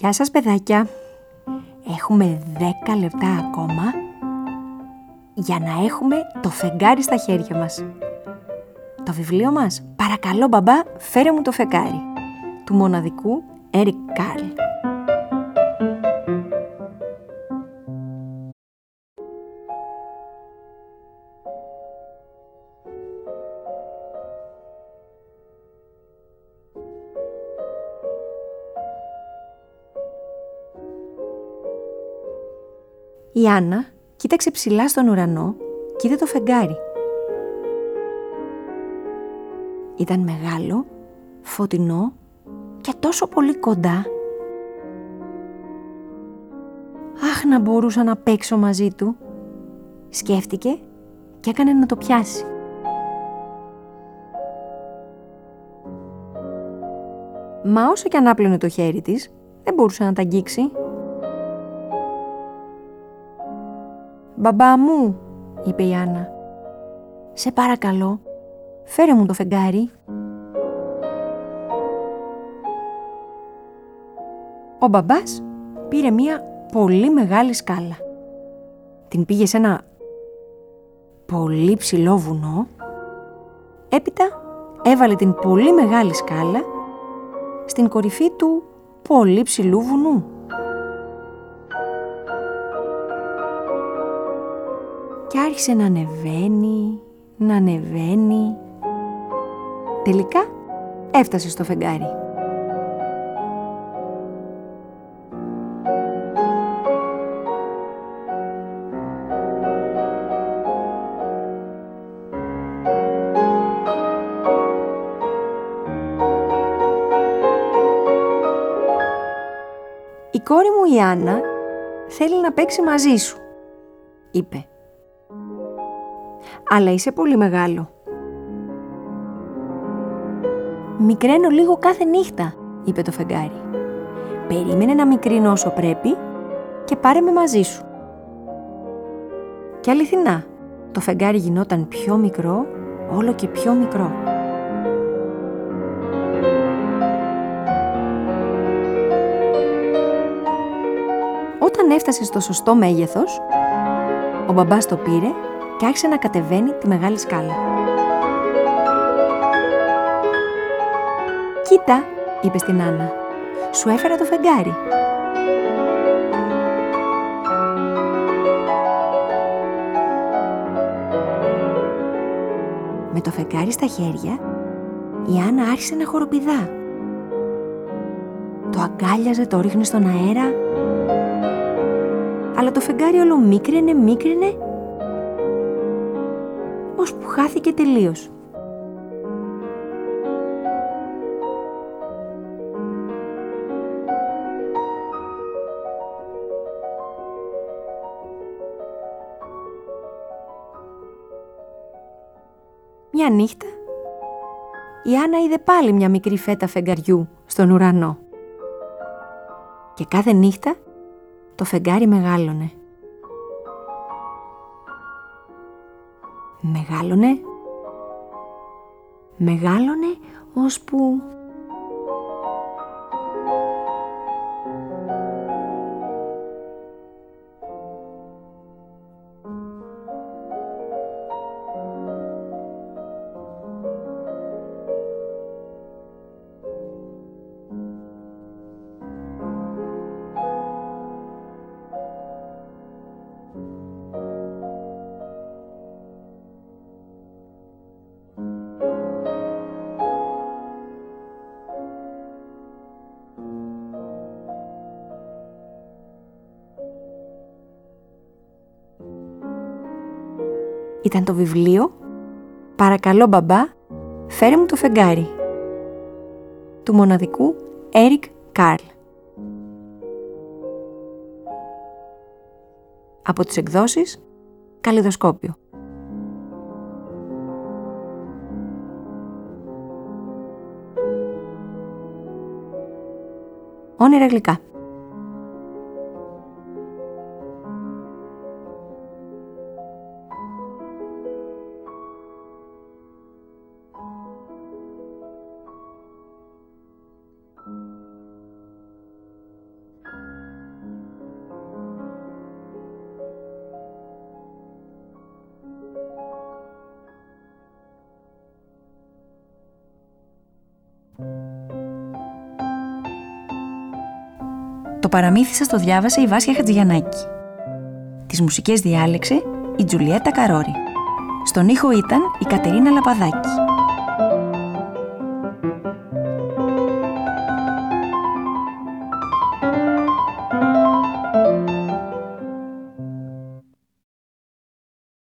Γεια σας παιδάκια. Έχουμε 10 λεπτά ακόμα για να έχουμε το φεγγάρι στα χέρια μας. Το βιβλίο μας, παρακαλώ μπαμπά, φέρε μου το φεγγάρι, του μοναδικού Έρικ Καρλ. Η Άννα κοίταξε ψηλά στον ουρανό και είδε το φεγγάρι. Ήταν μεγάλο, φωτεινό και τόσο πολύ κοντά. Αχ, να μπορούσα να παίξω μαζί του, σκέφτηκε και έκανε να το πιάσει. Μα όσο κι αν άπλωνε το χέρι της, δεν μπορούσε να τα αγγίξει. «Μπαμπά μου», είπε η Άννα, «σε παρακαλώ, φέρε μου το φεγγάρι». Ο μπαμπάς πήρε μία πολύ μεγάλη σκάλα. Την πήγε σε ένα πολύ ψηλό βουνό. Έπειτα έβαλε την πολύ μεγάλη σκάλα στην κορυφή του πολύ ψηλού βουνού. Και άρχισε να ανεβαίνει. Τελικά έφτασε στο φεγγάρι. «Η κόρη μου η Άννα θέλει να παίξει μαζί σου», είπε. «Αλλά είσαι πολύ μεγάλο». «Μικραίνω λίγο κάθε νύχτα», είπε το φεγγάρι. «Περίμενε να μικρύνω όσο πρέπει και πάρε με μαζί σου». Και αληθινά, το φεγγάρι γινόταν πιο μικρό, όλο και πιο μικρό. Όταν έφτασε στο σωστό μέγεθος, ο μπαμπάς το πήρε και άρχισε να κατεβαίνει τη μεγάλη σκάλα. «Κοίτα», είπε στην Άννα, «σου έφερα το φεγγάρι». Με το φεγγάρι στα χέρια, η Άννα άρχισε να χοροπηδά. Το αγκάλιαζε, το ρίχνε στον αέρα, αλλά το φεγγάρι όλο μίκραινε, ώσπου χάθηκε τελείως. Μια νύχτα, η Άννα είδε πάλι μια μικρή φέτα φεγγαριού στον ουρανό. Και κάθε νύχτα το φεγγάρι μεγάλωνε. Μεγάλωνε, ώσπου... Ήταν το βιβλίο «Παρακαλώ μπαμπά, φέρε μου το φεγγάρι» του μοναδικού Έρικ Καρλ. Από τις εκδόσεις Καλλιδοσκόπιο. Όνειρα γλυκά. Το παραμύθι σας το διάβασε η Βάσια Χατζηγιαννάκη. Τις μουσικές διάλεξε η Τζουλιέτα Καρόρη. Στον ήχο ήταν η Κατερίνα Λαπαδάκη.